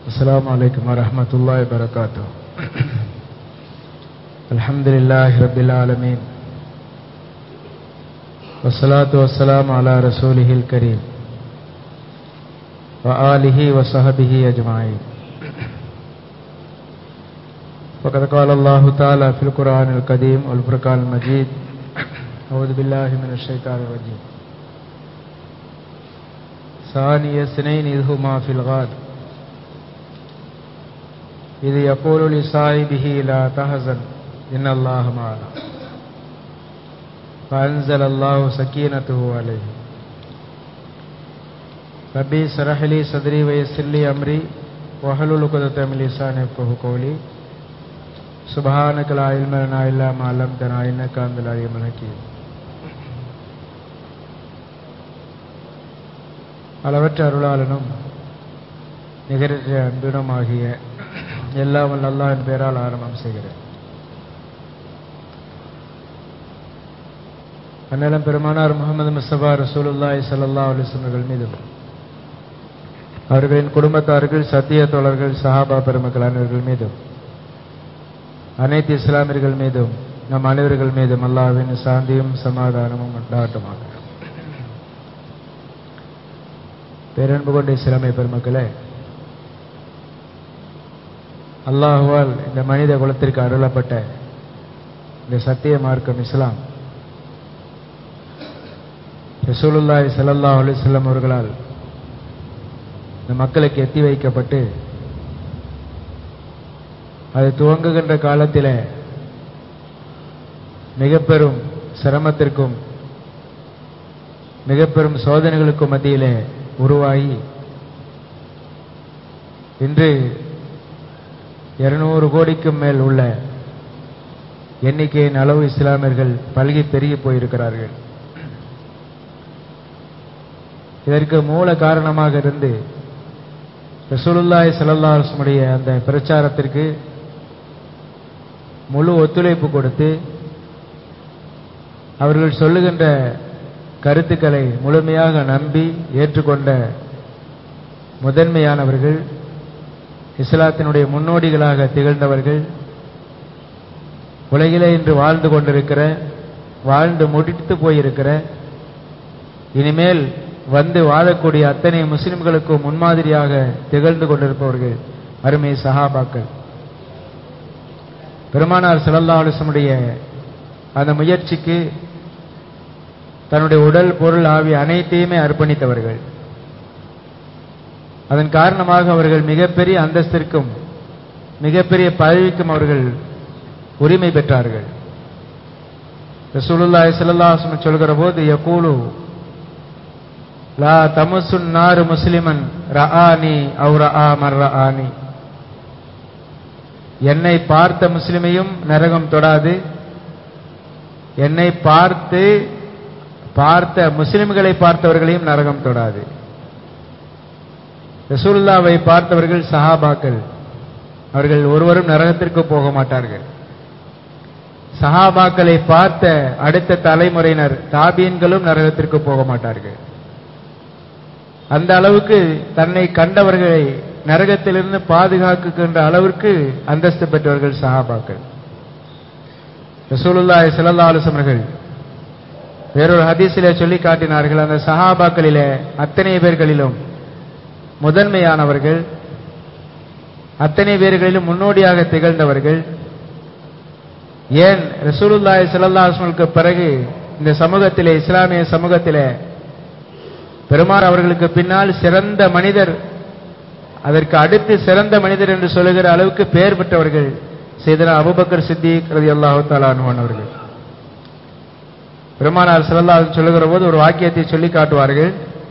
السلام عليكم ورحمة الله وبركاته. الحمد لله رب العالمين والصلاة والسلام على رسوله الكريم وآله وصحبه أجمعين. وقد قال الله تعالى في القرآن القديم والفرقان المجيد: أعوذ بالله من الشيطان الرجيم. ثاني اثنين إذ هما في الغار إذ يقول لصاحبه لا تحزن إن الله معنا فأنزل الله سكينته عليه. ربي اشرح لي صدري ويسر لي أمري واحلل عقدة من لساني يفقهوا قولي. سبحانك لا علم لنا إلا ما علمتنا إنك أنت العليم الحكيم. அளவற்ற அருளாளனும் நிகரற்ற அன்பினுமாகிய எல்லாம் வல்ல அல்லாஹ்வின் பெயரால் ஆரம்பம் செய்கிறேன். அந்நிலம் பெருமானார் முஹம்மது முஸ்தபா ரசூலுல்லாஹி ஸல்லல்லாஹு அலைஹி வஸல்லம் அவர்கள் மீதும் அவர்களின் குடும்பத்தார்கள், சத்திய தோழர்கள், சஹாபா பெருமக்கள் அனைவர்கள் மீதும், அனைத்து இஸ்லாமியர்கள் மீதும், நம் அனைவர்கள் மீதும் அல்லாஹ்வின் சாந்தியும் சமாதானமும் உண்டாகட்டுமாக. பேரன்பு கொண்ட இஸ்லாமிய பெருமக்களே, அல்லாஹுவால் இந்த மனித குலத்திற்கு அருளப்பட்ட இந்த சத்திய மார்க்கம் இஸ்லாம் ரசூலுல்லாஹி ஸல்லல்லாஹு அலைஹி வஸல்லம் அவர்களால் இந்த மக்களுக்கு எத்தி வைக்கப்பட்டு அது துவங்குகின்ற காலத்தில் மிக பெரும் சிரமத்திற்கும் மிக பெரும் சோதனைகளுக்கும் மத்தியிலே உருவாகி இன்று 200 கோடிக்கும் மேல் உள்ள எண்ணிக்கையின் அளவு இஸ்லாமியர்கள் பல்கி பெருகி போயிருக்கிறார்கள். இதற்கு மூல காரணமாக இருந்து ரசூலுல்லாஹி ஸல்லல்லாஹு அலைஹி வஸல்லம் அந்த பிரச்சாரத்திற்கு முழு ஒத்துழைப்பு கொடுத்து அவர்கள் சொல்லுகின்ற கருத்துக்களை முழுமையாக நம்பி ஏற்றுக்கொண்ட முதன்மையானவர்கள், இஸ்லாத்தினுடைய முன்னோடிகளாக திகழ்ந்தவர்கள், உலகிலே இன்று வாழ்ந்து கொண்டிருக்கிற, வாழ்ந்து முடித்து போயிருக்கிற, இனிமேல் வந்து வாழக்கூடிய அத்தனை முஸ்லிம்களுக்கும் முன்மாதிரியாக திகழ்ந்து கொண்டிருப்பவர்கள் அருமை சஹாபாக்கள். பெருமானார் ஸல்லல்லாஹு அலைஹி வஸல்லம் அந்த முயற்சிக்கு தன்னுடைய உடல், பொருள், ஆவி அனைத்தையுமே அர்ப்பணித்தவர்கள். அதன் காரணமாக அவர்கள் மிகப்பெரிய அந்தஸ்திற்கும் மிகப்பெரிய பதவிக்கும் அவர்கள் உரிமை பெற்றார்கள். ரசூலுல்லாஹி ஸல்லல்லாஹு அலைஹி வஸல்லம் சொல்கிற போது யகூலு லா தமசுன் நார் முஸ்லிமன் ரஆனி அவ் ரஆ மர் ரஆனி, என்னை பார்த்த முஸ்லிமையும் நரகம் தொடாது, என்னை பார்த்த முஸ்லிம்களை பார்த்தவர்களையும் நரகம் தொடாது. ரசூலுல்லாஹ்வை பார்த்தவர்கள் சஹாபாக்கள், அவர்கள் ஒருவரும் நரகத்திற்கு போக மாட்டார்கள். சஹாபாக்களை பார்த்த அடுத்த தலைமுறையினர் தாபீன்களும் நரகத்திற்கு போக மாட்டார்கள். அந்த அளவுக்கு தன்னை கண்டவர்களை நரகத்திலிருந்து பாதுகாக்கின்ற அளவிற்கு அந்தஸ்து பெற்றவர்கள் சஹாபாக்கள். ரசூலுல்லாஹி ஸல்லல்லாஹு அலைஹி வஸல்லம் அவர்கள் வேறொரு ஹதீஸிலே சொல்லி காட்டினார்கள், அந்த சஹாபாக்களிலே அத்தனை பேர்களிலும் முதன்மையானவர்கள், அத்தனை பேர்களிலும் முன்னோடியாக திகழ்ந்தவர்கள். ஏன் ரசூலுல்லாஹி ஸல்லல்லாஹு அலைஹி வஸல்லம் பிறகு இந்த சமூகத்திலே, இஸ்லாமிய சமூகத்திலே பெருமாள் அவர்களுக்கு பின்னால் சிறந்த மனிதர், அதற்கு அடுத்து சிறந்த மனிதர் என்று சொல்லுகிற அளவுக்கு பெயர் பெற்றவர்கள் சையதுனா அபூபக்கர் சித்திக் ரலியல்லாஹு தஆலா அன்ஹு அவர்கள். பெருமானார் ஸல்லல்லாஹு அலைஹி வஸல்லம் சொல்லுகிற போது ஒரு வாக்கியத்தை சொல்லி காட்டுவார்கள்.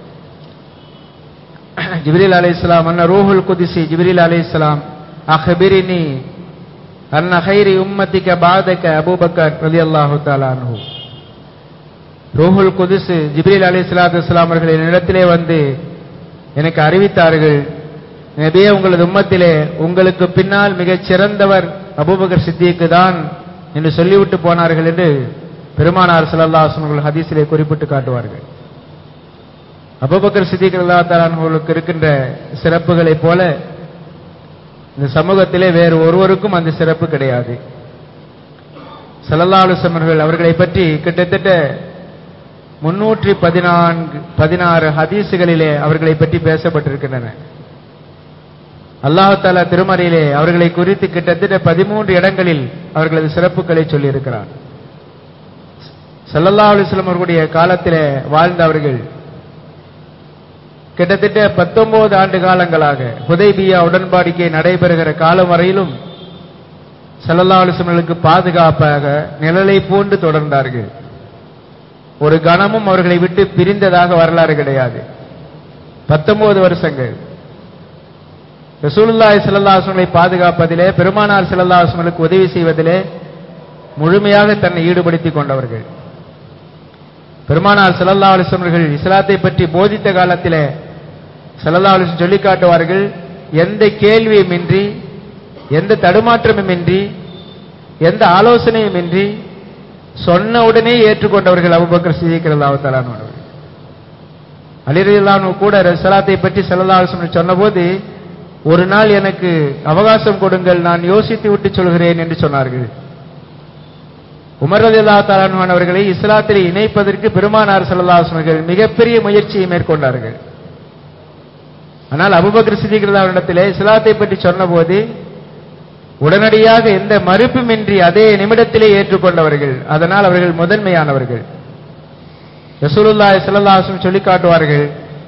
ஜிப்ரீல் அலைஹிஸ்ஸலாம் அன்ன ரூஹுல் குத்ஸி ஜிப்ரீல் அலைஹிஸ்ஸலாம் அக்பிரினி அன்ன கைரி உம்மத்திக பாதக அபூபக்கர் ரலியல்லாஹு தஆலா அன்ஹு. ரூஹுல் குத்ஸ் ஜிப்ரீல் அலைஹிஸ்ஸலாத்து வஸ்ஸலாம் அவர்கள் என்னிடத்திலே வந்து எனக்கு அறிவித்தார்கள், நபியே, உங்களது உம்மத்திலே உங்களுக்கு பின்னால் மிகச் சிறந்தவர் அபூபக்கர் சித்திக் தான் என்று சொல்லிவிட்டு போனார்கள் என்று பெருமானார் ஸல்லல்லாஹு அலைஹி வஸல்லம் ஹதீஸிலே குறிப்பிட்டு காட்டுவார்கள். அபூபக்கர் சித்திக் ரலியல்லாஹு தஆலா அன்ஹுவுக்கு இருக்கின்ற சிறப்புகளைப் போல இந்த சமூகத்திலே வேறு ஒருவருக்கும் அந்த சிறப்பு கிடையாது. ஸல்லல்லாஹு அலைஹி வஸல்லம் அவர்களை பற்றி கிட்டத்தட்ட 316 ஹதீசுகளிலே அவர்களை பற்றி பேசப்பட்டிருக்கின்றன. அல்லாஹ் தஆலா திருமறையிலே அவர்களை குறித்து கிட்டத்தட்ட 13 இடங்களில் அவர்களது சிறப்புகளை சொல்லியிருக்கிறார். ஸல்லல்லாஹு அலைஹி வஸல்லம் அவர்களுடைய காலத்திலே வாழ்ந்தவர்கள் கிட்டத்தட்ட 19 ஆண்டு காலங்களாக ஹுதைபியா உடன்படிக்கை நடைபெறுகிற காலம் வரையிலும் ஸல்லல்லாஹு அலைஹி வஸல்லம் பாதுகாப்பாக நிழலை போன்று தொடர்ந்தார்கள். ஒரு கணமும் அவர்களை விட்டு பிரிந்ததாக வரலாறு கிடையாது. 19 வருஷங்கள் ரசூலுல்லாஹி ஸல்லல்லாஹு அலைஹி வஸல்லம் பாதுகாப்பதிலே, பெருமானார் ஸல்லல்லாஹு அலைஹி வஸல்லம் உதவி செய்வதிலே முழுமையாக தன்னை ஈடுபடுத்திக் கொண்டவர்கள். பெருமானார் ஸல்லல்லாஹு அலைஹி வஸல்லம் இஸ்லாத்தை பற்றி போதித்த காலத்திலே ஸல்லல்லாஹு அலைஹி வஸல்லம் சொல்லி காட்டுவார்கள், எந்த கேள்வியுமின்றி, எந்த தடுமாற்றமுமின்றி, எந்த ஆலோசனையுமின்றி சொன்ன உடனே ஏற்றுக்கொண்டவர்கள் அபூபக்கர் சித்திக் ரலியல்லாஹு தஆலா அன்ஹு. அலி ரலியல்லாஹு அன்ஹு கூட ஸலாத்தை பற்றி ஸல்லல்லாஹு அலைஹி வஸல்லம் சொன்னபோது, ஒரு நாள் எனக்கு அவகாசம் கொடுங்கள், நான் யோசித்து விட்டு சொல்கிறேன் என்று சொன்னார்கள். உமர் ரலியல்லாஹு தஆலா அன்ஹு அவர்களை இஸ்லாத்தில் இணைப்பதற்கு பெருமானார் ஸல்லல்லாஹு அலைஹி வஸல்லம் மிகப்பெரிய முயற்சியை மேற்கொண்டார்கள். ஆனால் அபூபக்கர் சித்திக் ரலியல்லாஹு அன்ஹு இடத்திலே இஸ்லாத்தை பற்றி சொன்னபோது உடனடியாக எந்த மறுப்புமின்றி அதே நிமிடத்திலே ஏற்றுக்கொண்டவர்கள். அதனால் அவர்கள் முதன்மையானவர்கள். ரசூலுல்லாஹி ஸல்லல்லாஹு அலைஹி வஸல்லம் சொல்லி காட்டுவார்கள்,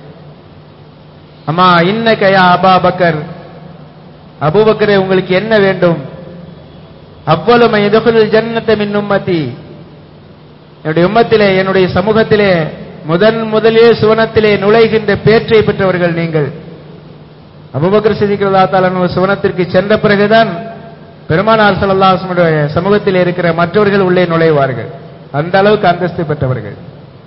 அம்மா இன்னக யா அபூபக்கர், அபூபக்கரே உங்களுக்கு என்ன வேண்டும்? அவ்வளவு மன் யதுகுலுல் ஜன்னத மின் உம்மதி, என்னுடைய உம்மத்திலே, என்னுடைய சமூகத்திலே முதலிலே சுவனத்திலே நுழைகின்ற பேற்றை பெற்றவர்கள் நீங்கள். அபூபக்கர் சித்திக் ரலியல்லாஹு தஆலா அன்ஹு சுவனத்திற்கு சென்ற பிறகுதான் பெருமானார் ஸல்லல்லாஹு அலைஹி வஸல்லம் சமூகத்தில் இருக்கிற மற்றவர்கள் உள்ளே நுழைவார்கள். அந்த அளவுக்கு அந்தஸ்து பெற்றவர்கள்.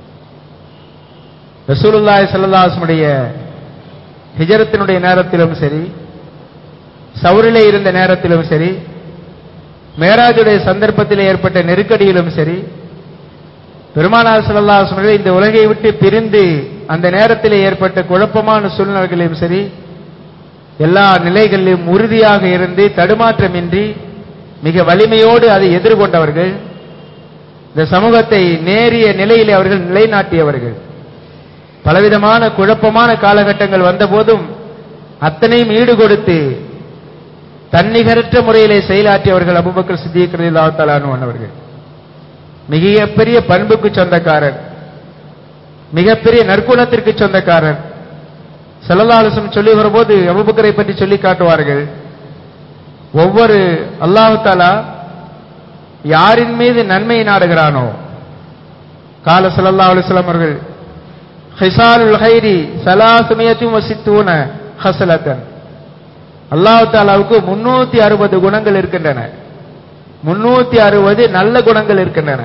ரசூலுல்லாஹி ஸல்லல்லாஹு அலைஹி வஸல்லம் ஹிஜ்ரத்தினுடைய நேரத்திலும் சரி, சௌரிலே இருந்த நேரத்திலும் சரி, மேராஜுடைய சந்தர்ப்பத்தில் ஏற்பட்ட நெருக்கடியிலும் சரி, பெருமானார் ஸல்லல்லாஹு அலைஹி வஸல்லம் இந்த உலகை விட்டு பிரிந்து அந்த நேரத்தில் ஏற்பட்ட குழப்பமான சூழ்நிலைகளிலும் சரி, எல்லா நிலைகளிலும் உறுதியாக இருந்து தடுமாற்றமின்றி மிக வலிமையோடு அதை எதிர்கொண்டவர்கள். இந்த சமூகத்தை நேரிய நிலையிலே அவர்கள் நிலைநாட்டியவர்கள். பலவிதமான குழப்பமான காலகட்டங்கள் வந்த போதும் அத்தனையும் ஈடுகொடுத்து தன்னிகரற்ற முறையிலே செயலாற்றியவர்கள் அபூபக்கர் சித்திக் ரலியல்லாஹு தஆலா அன்ஹு அவர்கள். மிகப்பெரிய பண்புக்கு சொந்தக்காரர், மிகப்பெரிய நற்குணத்திற்கு சொந்தக்காரர். ஸல்லல்லாஹு அலைஹி வஸல்லம் சொல்லி வரும்போது அபூபக்கரை பற்றி சொல்லி காட்டுவார்கள், ஒவ்வொரு அல்லாஹ் தஆலா யாரின் மீது நன்மை நாடுகிறானோ, கால ஸல்லல்லாஹு அலைஹி வஸல்லம் அவர்கள், ஹிசாலுல் ஹைரி 360 ஹஸலத்தன், அல்லாஹ் தஆலாவுக்கு 360 குணங்கள் இருக்கின்றன. 360 நல்ல குணங்கள் இருக்கின்றன.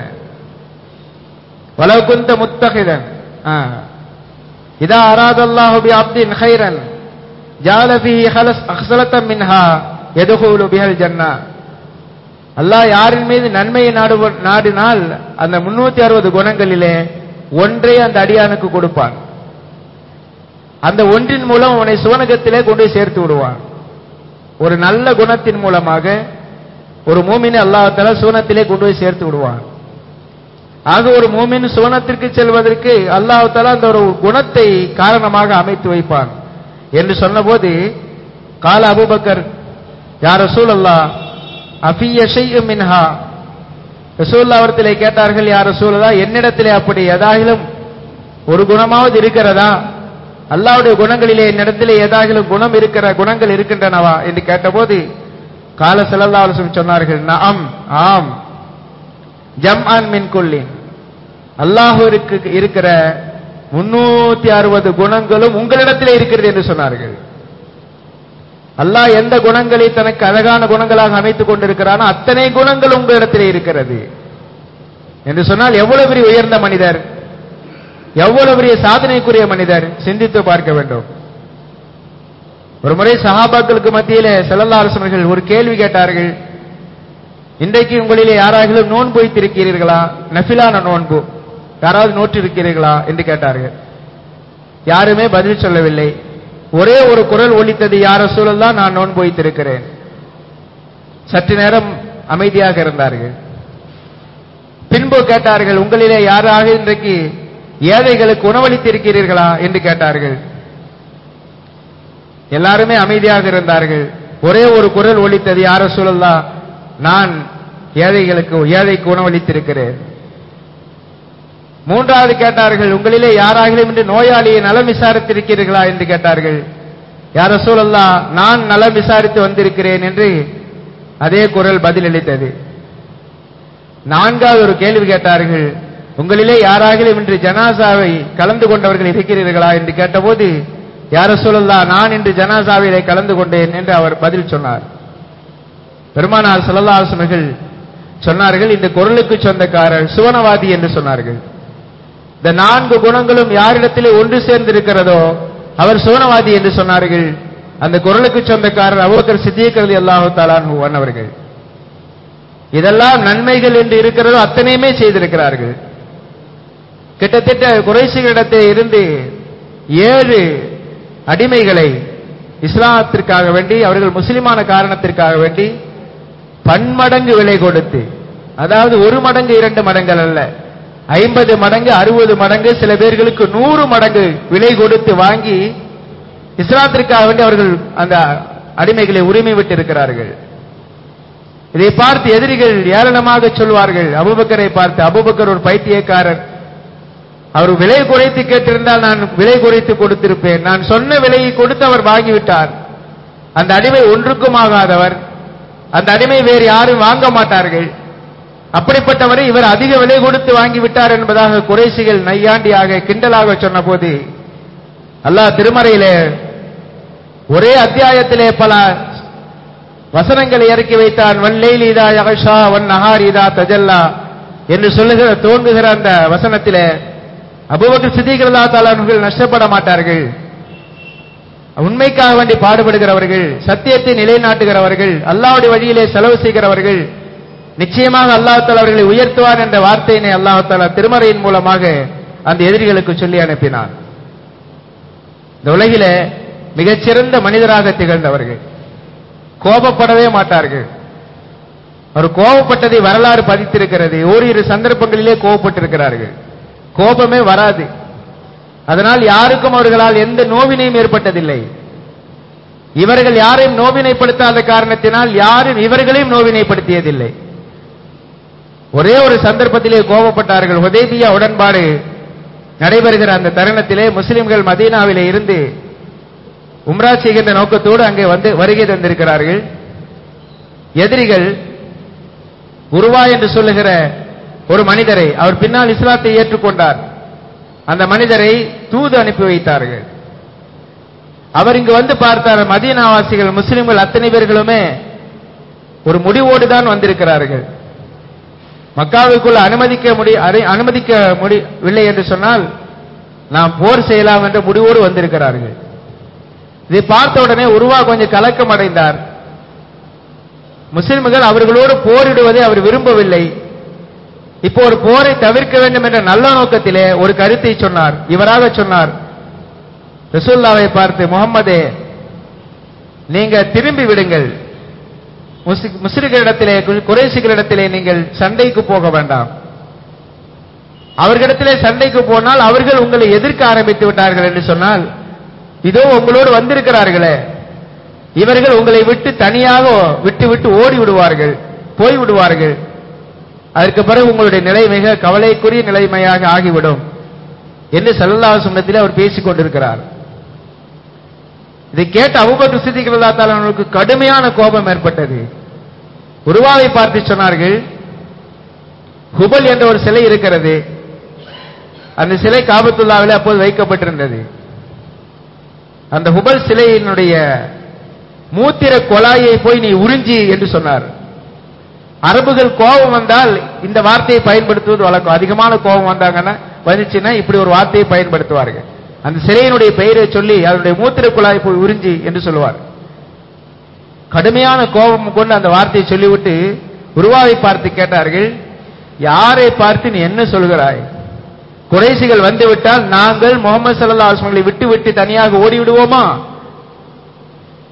வலவ் குன்த முத்தஹிதன் இதா அராதல்லாஹு பி அப்தின் கைரன் ஜால ஃபீஹி ஹஸலத்தன் மின்ஹா யதுகுலு பிஹல் ஜன்னah. அல்லாஹ் யாரின் மீது நன்மையை நாடினால் அந்த 360 குணங்களிலே ஒன்றை அந்த அடியானுக்கு கொடுப்பான். அந்த ஒன்றின் மூலம் அவனை சுவனகத்திலே கொண்டு சேர்த்து விடுவான். ஒரு நல்ல குணத்தின் மூலமாக ஒரு மூமினை அல்லாஹ் தஆலா சுவனத்திலே கொண்டு போய் சேர்த்து விடுவான். ஆக ஒரு மூமின் சுவனத்திற்கு செல்வதற்கு அல்லாஹ் தஆலா அந்த ஒரு குணத்தை காரணமாக அமைத்து வைப்பான் என்று சொன்னபோது, கால அபூபக்கர் யா ரசூலல்லாஹ் அஃபிய ஷைஉம் மின்ஹா, ரசூலுல்லாஹ் அவர்களை கேட்டார்கள், யா ரசூலல்லாஹ் என்னிடத்திலே அப்படி ஏதாகிலும் ஒரு குணமாவது இருக்கிறதா? அல்லாஹ்வுடைய குணங்களிலே என்னிடத்திலே ஏதாகிலும் குணங்கள் இருக்கின்றனவா என்று கேட்டபோது, கால ஸல்லல்லாஹு அலைஹி வஸல்லம் சொன்னார்கள், நஅம், ஆம், ஜம்அன் மின் குல்லின், அல்லாஹ்விற்கு இருக்கிற 360 குணங்களும் உங்களிடத்திலே இருக்கிறது என்று சொன்னார்கள். அல்லாஹ் எந்த குணங்களை தனக்கு அழகான குணங்களாக அமைத்துக் கொண்டிருக்கிறானோ அத்தனை குணங்கள் உங்களிடத்திலே இருக்கிறது என்று சொன்னால் எவ்வளவு பெரிய உயர்ந்த மனிதர், எவ்வளவு பெரிய சாதனைக்குரிய மனிதர், சிந்தித்து பார்க்க வேண்டும். ஒரு முறை சஹாபாக்களுக்கு மத்தியிலே ஸல்லல்லாஹு அலைஹி வஸல்லம் ஒரு கேள்வி கேட்டார்கள், இன்றைக்கு உங்களிலே யாராவது நோன்பு வைத்திருக்கிறீர்களா? நஃபிலான நோன்பு யாராவது நோற்றிருக்கிறீர்களா என்று கேட்டார்கள். யாருமே பதில் சொல்லவில்லை. ஒரே ஒரு குரல் ஒலித்தது, யா ரசூலல்லாஹ், நான் நோன்பு வைத்திருக்கிறேன். சற்று நேரம் அமைதியாக இருந்தார்கள். பின்பு கேட்டார்கள், உங்களிலே யாராக இன்றைக்கு ஏழைகளுக்கு உணவளித்திருக்கிறீர்களா என்று கேட்டார்கள். எல்லாருமே அமைதியாக இருந்தார்கள். ஒரே ஒரு குரல் ஒலித்தது, யா ரசூலல்லாஹ், நான் ஏழைக்கு உணவளித்திருக்கிறேன். மூன்றாவது கேட்டார்கள், உங்களிலே யாராகிலும் இன்று நோயாளியை நலம் விசாரித்திருக்கிறீர்களா என்று கேட்டார்கள். யா ரசூலல்லாஹ், நான் நலம் விசாரித்து வந்திருக்கிறேன் என்று அதே குரல் பதிலளித்தது. நான்காவது ஒரு கேள்வி கேட்டார்கள், உங்களிலே யாராகிலும் இன்று ஜனாசாவை கலந்து கொண்டவர்கள் இருக்கிறீர்களா என்று கேட்டபோது, யா ரசூலல்லாஹ், நான் இன்று ஜனாசாவிலே கலந்து கொண்டேன் என்று அவர் பதில் சொன்னார். பெருமானார் ஸல்லல்லாஹு அலைஹி வஸல்லம் சொன்னார்கள், இந்த குரலுக்கு சொந்தக்காரர் சுவனவாதி என்று சொன்னார்கள். இந்த 4 குணங்களும் யாரிடத்திலே ஒன்று சேர்ந்திருக்கிறதோ அவர் சுவனவாதி என்று சொன்னார்கள். அந்த குரலுக்கு சொந்தக்காரர் அபூபக்கர் சித்திக் ரலியல்லாஹு தஆலா அன்ஹு அவர்கள். இதெல்லாம் நன்மைகள் என்று இருக்கிறதோ அத்தனையுமே செய்திருக்கிறார்கள். கிட்டத்தட்ட குறைஷிகளிடத்தில் இருந்து 7 அடிமைகளை இஸ்லாத்திற்காக வேண்டி, அவர்கள் முஸ்லிமான காரணத்திற்காக வேண்டி பன்மடங்கு விலை கொடுத்து, அதாவது 1 மடங்கு 2 மடங்கள் அல்ல, 50 மடங்கு 60 மடங்கு, சில பேர்களுக்கு 100 மடங்கு விலை கொடுத்து வாங்கி இஸ்லாத்திற்காக வேண்டி அவர்கள் அந்த அடிமைகளை உரிமை விட்டு இருக்கிறார்கள். இதை பார்த்து எதிரிகள் ஏளனமாக சொல்வார்கள், அபூபக்கரை பார்த்து, அபூபக்கர் ஒரு பைத்தியக்காரர், அவர் விலை குறைத்து கேட்டிருந்தால் நான் விலை குறைத்து கொடுத்திருப்பேன், நான் சொன்ன விலையை கொடுத்து அவர் வாங்கிவிட்டார். அந்த அடிமை ஒன்றுக்கும் ஆகாதவர், அந்த அடிமை வேறு யாரும் வாங்க மாட்டார்கள், அப்படிப்பட்டவரை இவர் அதிக விலை கொடுத்து வாங்கிவிட்டார் என்பதாக குறைஷிகள் நையாண்டியாக கிண்டலாக சொன்ன போது, அல்லாஹ் திருமறையிலே ஒரே அத்தியாயத்திலே பல வசனங்களை இறக்கி வைத்தான். வல்லைலி இதா யக்ஷா வன்னஹாரி இதா தஜல்லா என்று சொல்லுகிற தோன்றுகிற அந்த வசனத்திலே அபூபக்கர் சித்திக் ரலியல்லாஹு தஆலா அவர்கள் நஷ்டப்பட மாட்டார்கள். உண்மைக்காக வேண்டி பாடுபடுகிறவர்கள், சத்தியத்தை நிலைநாட்டுகிறவர்கள், அல்லாஹ்வுடைய வழியிலே செலவு செய்கிறவர்கள், நிச்சயமாக அல்லாஹ் தஆலா அவர்களை உயர்த்துவார் என்ற வார்த்தையினை அல்லாஹ் தஆலா திருமறையின் மூலமாக அந்த எதிரிகளுக்கு சொல்லி அனுப்பினான். இந்த உலகிலே மிகச்சிறந்த மனிதராக திகழ்ந்தவர்கள், கோபப்படவே மாட்டார்கள். அவர் கோபப்பட்டதை வரலாறு பதித்திருக்கிறது. ஓரிரு சந்தர்ப்பங்களிலே கோபப்பட்டிருக்கிறார்கள், கோபமே வராது. அதனால் யாருக்கும் அவர்களால் எந்த நோவினையும் ஏற்பட்டதில்லை. இவர்கள் யாரையும் நோவினைப்படுத்தாத காரணத்தினால் யாரும் இவர்களையும் நோவினைப்படுத்தியதில்லை. ஒரே ஒரு சந்தர்ப்பத்திலே கோபப்பட்டார்கள். ஹுதைபியா உடன்பாடு நடைபெறுகிற அந்த தருணத்திலே முஸ்லிம்கள் மதீனாவிலே இருந்து உம்ரா செய்கின்ற நோக்கத்தோடு அங்கே வருகை தந்திருக்கிறார்கள். எதிரிகள் உருவா என்று சொல்லுகிற ஒரு மனிதரை, அவர் பின்னால் இஸ்லாத்தை ஏற்றுக்கொண்டார், அந்த மனிதரை தூது அனுப்பி வைத்தார்கள். அவர் இங்கு வந்து பார்த்தார், மதீனாவாசிகள் முஸ்லிம்கள் அத்தனை பேர்களுமே ஒரு முடிவோடு தான் வந்திருக்கிறார்கள். மக்காவுக்குள் அனுமதிக்கவில்லை என்று சொன்னால் நாம் போர் செய்யலாம் என்ற முடிவோடு வந்திருக்கிறார்கள். இதை பார்த்த உடனே உருவா கொஞ்சம் கலக்கம் அடைந்தார். முஸ்லிம்கள் அவர்களோடு போரிடுவதை அவர் விரும்பவில்லை. இப்போ ஒரு போரை தவிர்க்க வேண்டும் என்ற நல்ல நோக்கத்திலே ஒரு கருத்தை சொன்னார். இவராக சொன்னார், ரசூலுல்லாஹ்வை பார்த்து, முஹம்மதே, நீங்க திரும்பி விடுங்கள், முஸ்லிம்களிடத்திலே குறைஷிகளிடத்திலே நீங்கள் சண்டைக்கு போக வேண்டாம். அவர்களிடத்திலே சண்டைக்கு போனால் அவர்கள் உங்களை எதிர்க்க ஆரம்பித்து விட்டார்கள் என்று சொன்னால், இதோ உங்களோடு வந்திருக்கிறார்களே, இவர்கள் உங்களை விட்டு தனியாக விட்டு ஓடி விடுவார்கள், போய் விடுவார்கள். அதற்கு பிறகு உங்களுடைய நிலை மிக கவலைக்குரிய நிலைமையாக ஆகிவிடும் என்று ஸல்லல்லாஹு அலைஹி வஸல்லம் அவர் பேசிக் கொண்டிருக்கிறார். இதை கேட்ட அபூபக்கர் சித்திக் ரலியல்லாஹு தஆலா அவர்களுக்கு கடுமையான கோபம் ஏற்பட்டது. உருவாவை பார்த்து சொன்னார்கள், ஹுபல் என்ற ஒரு சிலை இருக்கிறது, அந்த சிலை காபத்துல்லாவிலே அப்போது வைக்கப்பட்டிருந்தது. அந்த ஹுபல் சிலையினுடைய மூத்திர கொலாயை போய் நீ உறிஞ்சி என்று சொன்னார். அரபுகள் கோபம் வந்தால் இந்த வார்த்தையை பயன்படுத்துவது வழக்கம். அதிகமான கோபம் வந்துச்சுன்னா இப்படி ஒரு வார்த்தையை பயன்படுத்துவார்கள். அந்த சிலையினுடைய பெயரை சொல்லி அதனுடைய மூத்திர குழாய் போய் உறிஞ்சி என்று சொல்லுவார். கடுமையான கோபம் கொண்டு அந்த வார்த்தையை சொல்லிவிட்டு உருவாவை பார்த்து கேட்டார்கள், யாரை பார்த்து நீ என்ன சொல்கிறாய்? குறைஷிகள் வந்துவிட்டால் நாங்கள் முஹம்மது ஸல்லல்லாஹு அலைஹி வஸல்லம் விட்டு தனியாக ஓடிவிடுவோமா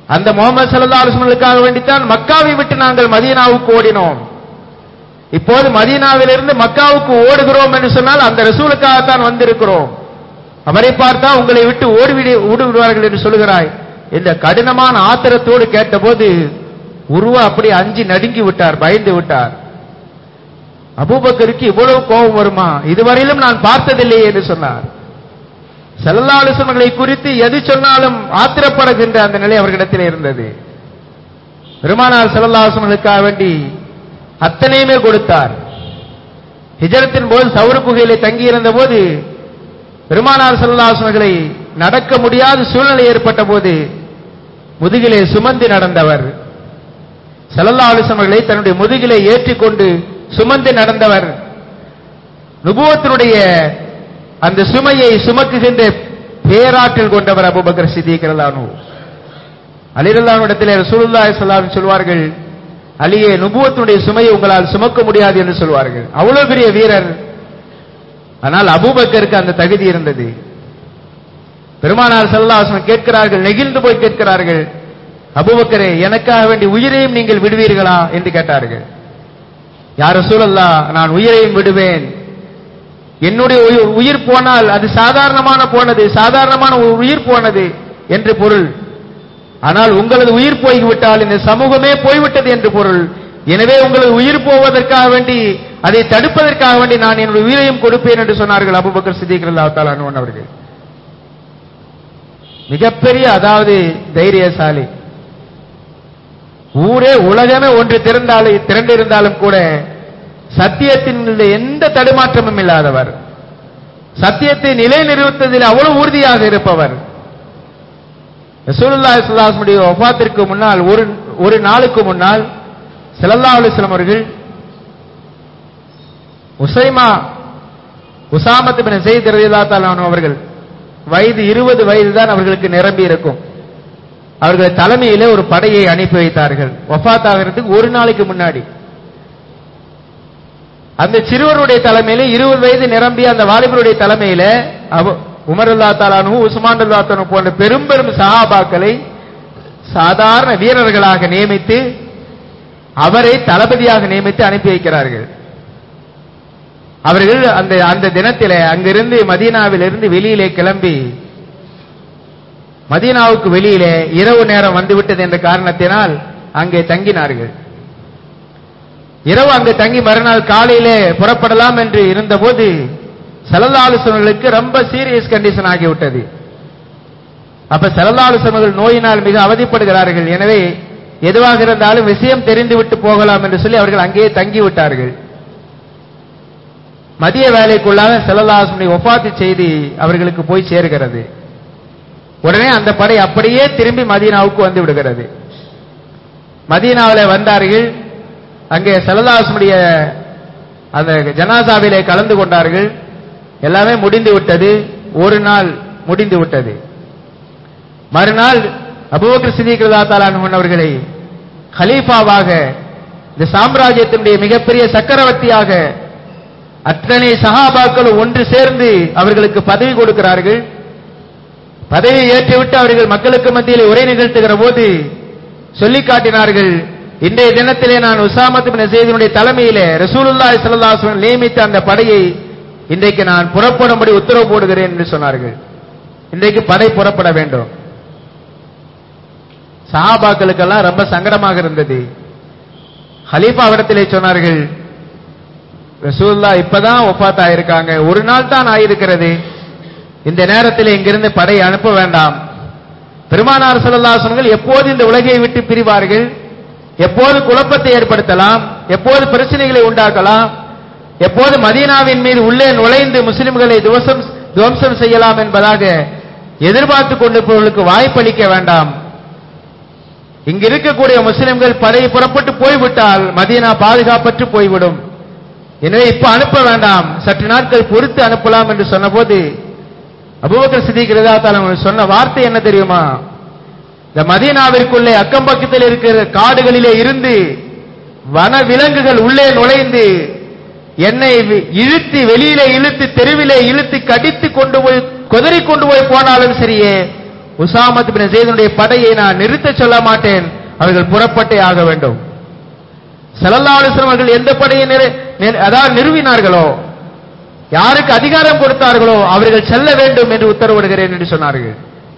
அந்த முகமது ஸல்லல்லாஹு அலைஹி வஸல்லும்காக வேண்டித்தான் மக்காவை விட்டு நாங்கள் மதீனாவுக்கு ஓடினோம். இப்போது மதீனாவிலிருந்து மக்காவுக்கு ஓடுகிறோம் என்று சொன்னால் அந்த ரசூலுக்காகத்தான் வந்திருக்கிறோம். அவரை பார்த்தா உங்களை விட்டு ஓடிவிடுவார்கள் என்று சொல்கிறாய். இந்த கடினமான ஆத்திரத்தோடு கேட்டபோது உருவா அப்படி அஞ்சி நடுங்கி விட்டார், பயந்து விட்டார். அபூபக்கருக்கு இவ்வளவு கோபம் வருமா, இதுவரையிலும் நான் பார்த்ததில்லையே என்று சொன்னார். ஸல்லல்லாஹு அலைஹி வஸல்லம் குறித்து எது சொன்னாலும் ஆத்திரப்படுகின்ற அந்த நிலை அவர்களிடத்தில் இருந்தது. பெருமானார் ஸல்லல்லாஹு அலைஹி வஸல்லம் வேண்டி அத்தனையுமே கொடுத்தார். ஹிஜ்ரத்தின் போது சௌர் குகையிலே தங்கி இருந்த போது பெருமானார் ஸல்லல்லாஹு அலைஹி வஸல்லம் நடக்க முடியாத சூழ்நிலை ஏற்பட்ட போது முதுகிலே சுமந்து நடந்தவர். ஸல்லல்லாஹு அலைஹி வஸல்லம் தன்னுடைய முதுகிலே ஏற்றிக்கொண்டு சுமந்து நடந்தவர். நுபுவத்தினுடைய அந்த சுமையை சுமக்குகின்ற பேராற்றல் கொண்டவர் அபூபக்கர் சித்திக் ரலியல்லாஹு அன்ஹு. அலி ரலியல்லாஹு அன்ஹு இடத்திலே ரசூலுல்லாஹி ஸல்லல்லாஹு அலைஹி வஸல்லம் சொல்வார்கள், அலியே நுபுவத்தினுடைய சுமையை உங்களால் சுமக்க முடியாது என்று சொல்வார்கள். அவ்வளவு பெரிய வீரர். ஆனால் அபூபக்கருக்கு அந்த தகுதி இருந்தது. பெருமானார் ஸல்லல்லாஹு அலைஹி வஸல்லம் கேட்கிறார்கள், நெகிழ்ந்து போய் கேட்கிறார்கள், அபூபக்கரே எனக்காக வேண்டி உயிரையும் நீங்கள் விடுவீர்களா என்று கேட்டார்கள். யா ரசூலல்லாஹ், நான் உயிரையும் விடுவேன். என்னுடைய உயிர் போனால் அது சாதாரணமான உயிர் போனது என்று பொருள். ஆனால் உங்களது உயிர் போய்விட்டால் இந்த சமூகமே போய்விட்டது என்று பொருள். எனவே உங்களது உயிர் போவதற்காக வேண்டி, அதை தடுப்பதற்காக வேண்டி நான் என்னுடைய உயிரையும் கொடுப்பேன் என்று சொன்னார்கள் அபூபக்கர் சித்திக் ரலியல்லாஹு தஆலா அன்ஹு அவர்கள். மிகப்பெரிய அதாவது தைரியசாலி. ஊரே உலகமே ஒன்று திரண்டிருந்தாலும் கூட சத்தியத்தின் எந்த தடுமாற்றமும் இல்லாதவர், சத்தியத்தை நிலைநிறுத்துவதில் அவ்வளவு உறுதியாக இருப்பவர். ரசூலுல்லாஹி ஸல்லல்லாஹு அலைஹி வஸல்லம் வஃபாத்திற்கு முன்னால் ஒரு நாளுக்கு முன்னால் ஸல்லல்லாஹு அலைஹி வஸல்லம் அவர்கள் உஸாமா இப்னு ஸைத் ரலியல்லாஹு தஆலா அன்ஹு அவர்கள் வயது 20 வயது தான் அவர்களுக்கு நிரம்பி இருக்கும். அவர்கள் தலைமையிலே ஒரு படையை அனுப்பி வைத்தார்கள் வஃபாத் ஆகிறதுக்கு ஒரு நாளைக்கு முன்னாடி. அந்த சிறுவருடைய தலைமையிலே 20 வயது நிரம்பிய அந்த வாலிபருடைய தலைமையில உமர் ரலியல்லாஹு தஆலா அன்ஹு, உஸ்மான் ரலியல்லாஹு தஆலா அன்ஹு போன்ற பெரும் பெரும் சஹாபாக்களை சாதாரண வீரர்களாக நியமித்து அவரை தளபதியாக நியமித்து அனுப்பி வைக்கிறார்கள். அவர்கள் அந்த தினத்திலே அங்கிருந்து மதீனாவிலிருந்து வெளியிலே கிளம்பி மதீனாவுக்கு வெளியிலே இரவு நேரம் வந்துவிட்டது என்ற காரணத்தினால் அங்கே தங்கினார்கள். இரவு அங்கு தங்கி மறுநாள் காலையிலே புறப்படலாம் என்று இருந்தபோது ஸல்லல்லாஹு அலைஹி வஸல்லம் ரொம்ப சீரியஸ் கண்டிஷன் ஆகிவிட்டது. அப்ப ஸல்லல்லாஹு அலைஹி வஸல்லம் நோயினால் மிக அவதிப்படுகிறார்கள். எனவே எதுவாக இருந்தாலும் விஷயம் தெரிந்துவிட்டு போகலாம் என்று சொல்லி அவர்கள் அங்கேயே தங்கிவிட்டார்கள். மதிய வேலைக்குள்ளாக ஸல்லல்லாஹு அலைஹி வஸல்லம் வஃபாத் செய்தி அவர்களுக்கு போய் சேர்கிறது. உடனே அந்த படை அப்படியே திரும்பி மதீனாவுக்கு வந்து விடுகிறது. மதீனாவிலே வந்தார்கள். அங்கே ஸல்லல்லாஹு அலைஹி வஸல்லம் அந்த ஜனாசாவிலே கலந்து கொண்டார்கள். எல்லாமே முடிந்து விட்டது. ஒரு நாள் முடிந்து விட்டது. மறுநாள் அபூபக்கர் சித்திக் ரலியல்லாஹு தஆலா அன்ஹு அவர்களை கலீஃபாவாக, இந்த சாம்ராஜ்யத்தினுடைய மிகப்பெரிய சக்கரவர்த்தியாக அத்தனை சஹாபாக்களும் ஒன்று சேர்ந்து அவர்களுக்கு பதவி கொடுக்கிறார்கள். பதவியை ஏற்றுவிட்டு அவர்கள் மக்களுக்கு மத்தியில் உரை நிகழ்த்துகிற போது சொல்லி காட்டினார்கள், இன்றைய தினத்திலே நான் உஸாமா இப்னு ஸைதினுடைய தலைமையிலே ரசூலுல்லாஹி ஸல்லல்லாஹு அலைஹி வஸல்லம் நியமித்த அந்த படையை இன்றைக்கு நான் புறப்படும்படி உத்தரவு போடுகிறேன் என்று சொன்னார்கள். இன்றைக்கு படை புறப்பட வேண்டும். சஹாபாக்களுக்கெல்லாம் ரொம்ப சங்கடமாக இருந்தது. ஹலீஃபாவிடத்திலே சொன்னார்கள், ரசூலுல்லாஹ் இப்பதான் வஃபாத் ஆயிருக்காங்க, ஒரு நாள் தான் ஆயிருக்கிறது, இந்த நேரத்தில் இங்கிருந்து படை அனுப்ப வேண்டாம். பெருமானார் ஸல்லல்லாஹு அலைஹி வஸல்லம் எப்போது இந்த உலகை விட்டு பிரிவார்கள், எப்போது குழப்பத்தை ஏற்படுத்தலாம், எப்போது பிரச்சனைகளை உண்டாக்கலாம், எப்போது மதீனாவின் மீது உள்ளே நுழைந்து முஸ்லிம்களை துவம்சம் செய்யலாம் என்பதாக எதிர்பார்த்து கொண்டிருப்பவர்களுக்கு வாய்ப்பளிக்க வேண்டாம். இங்கு இருக்கக்கூடிய முஸ்லிம்கள் படை புறப்பட்டு போய்விட்டால் மதீனா பாதுகாப்பற்று போய்விடும். எனவே இப்ப அனுப்ப வேண்டாம், சற்று நாட்கள் பொறுத்து அனுப்பலாம் என்று சொன்னபோது அபூபக்கர் சித்திக் ரலியல்லாஹு தஆலா அன்ஹு சொன்ன வார்த்தை என்ன தெரியுமா? இந்த மதீனாவிற்குள்ளே அக்கம் பக்கத்தில் இருக்கிற காடுகளிலே இருந்து வன விலங்குகள் உள்ளே நுழைந்து என்னை இழுத்து வெளியிலே இழுத்து தெருவிலே இழுத்து கடித்து கொண்டு போய் கொதறி கொண்டு போய் போனாலும் சரியே, உசாமத் பின் ஸைதுடைய படையை நான் நிறுத்த சொல்ல மாட்டேன், அவர்கள் புறப்பட்டே ஆக வேண்டும். ஸல்லல்லாஹு அலைஹி வஸல்லம் அவர்கள் எந்த படையை அதாவது நிறுவினார்களோ, யாருக்கு அதிகாரம் கொடுத்தார்களோ அவர்கள் செல்ல வேண்டும் என்று உத்தரவிடுகிறேன் என்று சொன்னார்கள்.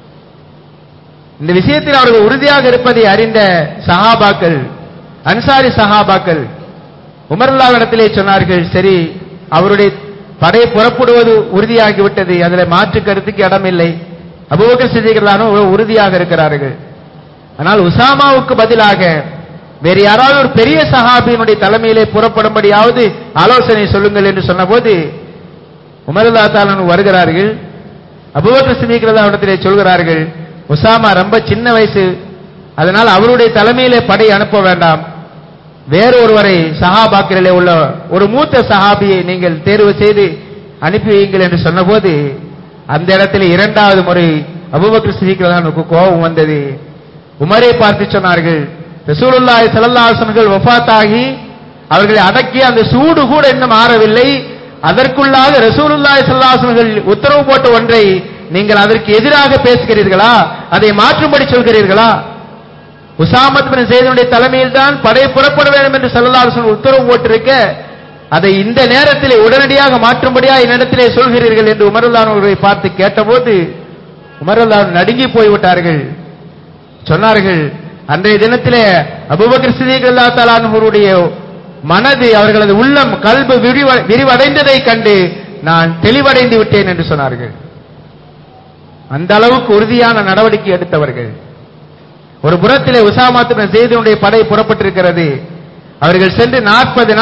இந்த விஷயத்தில் அவர்கள் உறுதியாக இருப்பதை அறிந்த சஹாபாக்கள், அன்சாரி சஹாபாக்கள் உமர் ரலியல்லாஹு இடத்திலே சொன்னார்கள், சரி அவருடைய படை புறப்படுவது உறுதியாகிவிட்டது, அதில் மாற்று கருத்துக்கு இடமில்லை. அபூபக்கர் சித்திக் ரலியல்லாஹு அன்ஹு உறுதியாக இருக்கிறார்கள். ஆனால் உசாமாவுக்கு பதிலாக வேறு யாராவது ஒரு பெரிய சஹாபியினுடைய தலைமையிலே புறப்படும்படியாவது ஆலோசனை சொல்லுங்கள் என்று சொன்னபோது உமர் ரலியல்லாஹு தஆலா அன்ஹு வருகிறார்கள். அபூபக்கர் சித்திக் ரலியல்லாஹு அன்ஹு இடத்திலே சொல்கிறார்கள், உசாமா ரொம்ப சின்ன வயசு, அதனால் அவருடைய தலைமையிலே படை அனுப்ப வேண்டாம், வேறு ஒருவரை சஹாபாக்களிலே உள்ள ஒரு மூத்த சஹாபியை நீங்கள் தேர்வு செய்து அனுப்பி வையுங்கள் என்று சொன்னபோது அந்த இடத்துல இரண்டாவது முறை அபூபக்கர் சித்திக் ரலியல்லாஹு அன்ஹுக்கு கோபம் வந்தது. உமரை பார்த்து சொன்னார்கள், ரசூலுல்லாஹி ஸல்லல்லாஹு அலைஹி வஸல்லம் வஃபாத்தாகி அவர்களை அடக்கி அந்த சூடு கூட இன்னும் ஆறவில்லை, அதற்குள்ளாக ரசூலுல்லாஹி ஸல்லல்லாஹு அலைஹி வஸல்லம் உத்தரவு போட்ட ஒன்றை நீங்கள் அதற்கு எதிராக பேசுகிறீர்களா, அதை மாற்றும்படி சொல்கிறீர்களா? உசாமத் பின் ஸைதுடைய தலைமையில் தான் படை புறப்பட வேண்டும் என்று ஸல்லல்லாஹு அலைஹி வஸல்லம் உத்தரவு போட்டிருக்க, அதை இந்த நேரத்திலே உடனடியாக மாற்றும்படியா என்னிடத்திலே சொல்கிறீர்கள் என்று உமர் ரலியல்லாஹு அன்ஹுவை பார்த்து கேட்டபோது உமர் ரலியல்லாஹு அன்ஹு நடுங்கி போய்விட்டார்கள். சொன்னார்கள், அன்றைய தினத்திலே அபூபக்கர் சித்திக் ரலியல்லாஹு தஆலா அன்ஹுவுடைய மனது, அவர்களது உள்ளம் கல்பு விரிவடைந்ததை கண்டு நான் தெளிவடைந்து விட்டேன் என்று சொன்னார்கள். அந்த அளவுக்கு உறுதியான நடவடிக்கை எடுத்தவர்கள். ஒரு புறத்திலே உசாமத் பின் ஸைதுடைய படை புறப்பட்டிருக்கிறது. அவர்கள் சென்று 40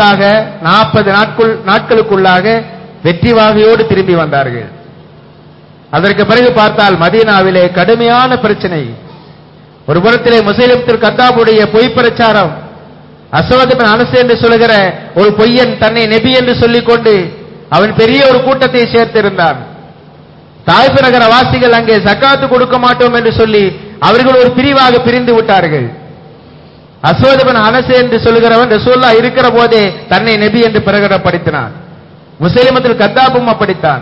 நாட்களுக்குள்ளாக வெற்றி வாகையோடு திரும்பி வந்தார்கள். அதற்கு பிறகு பார்த்தால் மதீனாவிலே கடுமையான பிரச்சனை. ஒரு புறத்திலே முஸைலிமத்துல் கத்தாபுடைய பொய் பிரச்சாரம், அஸ்வத் பின் அனஸ் என்று சொல்லுகிற ஒரு பொய்யன் தன்னை நபி என்று சொல்லிக்கொண்டு அவன் பெரிய ஒரு கூட்டத்தை சேர்த்திருந்தான். தாயிஃப் நகர வாசிகள் அங்கே ஜக்காத்து கொடுக்க மாட்டோம் என்று சொல்லி அவர்கள் ஒரு பிரிவாக பிரிந்து விட்டார்கள். அஸ்வத் பின் அனஸ் என்று சொல்லுகிறவன் ரசூலுல்லாஹ் இருக்கிற போதே தன்னை நபி என்று பிரகடனப்படுத்தினான். முஸைலிமத்துல் கத்தாபும் அப்படித்தான்.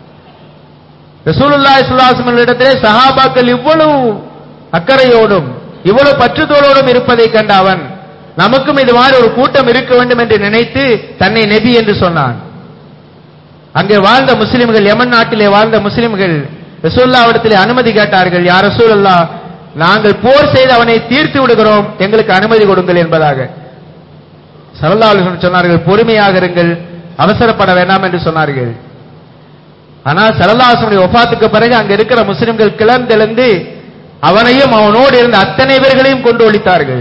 ரசூலுல்லாஹி ஸல்லல்லாஹு அலைஹி வஸல்லம் இடத்திலே சஹாபாக்கள் இவ்வளவு அக்கறையோடும் இவ்வளவு பற்றுதலோடும் இருப்பதை கண்ட அவன், நமக்கும் இது மாதிரி ஒரு கூட்டம் இருக்க வேண்டும் என்று நினைத்து தன்னை நபி என்று சொன்னான். அங்கே வாழ்ந்த முஸ்லிம்கள், யமன் நாட்டிலே வாழ்ந்த முஸ்லிம்கள் ரசூலுல்லாஹ்விடத்திலே அனுமதி கேட்டார்கள். யா ரசூலல்லாஹ், நாங்கள் போர் செய்து அவனை தீர்த்து விடுகிறோம், எங்களுக்கு அனுமதி கொடுங்கள் என்பதாக. ஸல்லல்லாஹு அலைஹி வஸல்லம் சொன்னார்கள், பொறுமையாக இருங்கள், அவசரப்பட வேண்டாம் என்று சொன்னார்கள். ஆனால் ஸல்லல்லாஹு அலைஹி வஸல்லம் வஃபாத்துக்கு பிறகு அங்க இருக்கிற முஸ்லிம்கள் கிளர்ந்தெழுந்து அவனையும் அவனோடு இருந்த அத்தனை பேர்களையும் கொண்டு ஒழித்தார்கள்.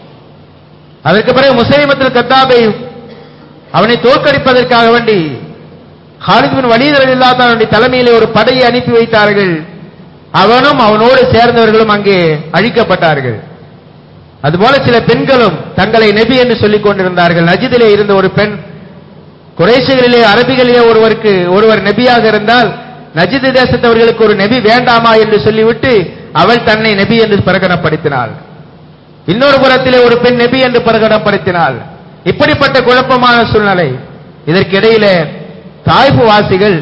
அதற்கு பிறகு முஸைலிமத்துல் கத்தாபை அவனை தோற்கடிப்பதற்காக வேண்டி காலித் பின் வலீத் ரலியல்லாஹு தஆலா தலைமையிலே ஒரு படையை அனுப்பி வைத்தார்கள். அவனும் அவனோடு சேர்ந்தவர்களும் அங்கே அழிக்கப்பட்டார்கள். அதுபோல சில பெண்களும் தங்களை நபி என்று சொல்லிக் கொண்டிருந்தார்கள். நஜிதிலே இருந்த ஒரு பெண், குறைஷிகளிலே அரபிகளிலே ஒருவர் நபியாக இருந்தால் நஜித் தேசத்தவர்களுக்கு ஒரு நபி வேண்டாமா என்று சொல்லிவிட்டு அவள் தன்னை நபி என்று பிரகடனப்படுத்தினாள். இன்னொரு புறத்திலே ஒரு பெண் நபி என்று பிரகடனப்படுத்தினாள். இப்படிப்பட்ட குழப்பமான சூழ்நிலை. இதற்கிடையிலே தாயிஃப் வாசிகள்,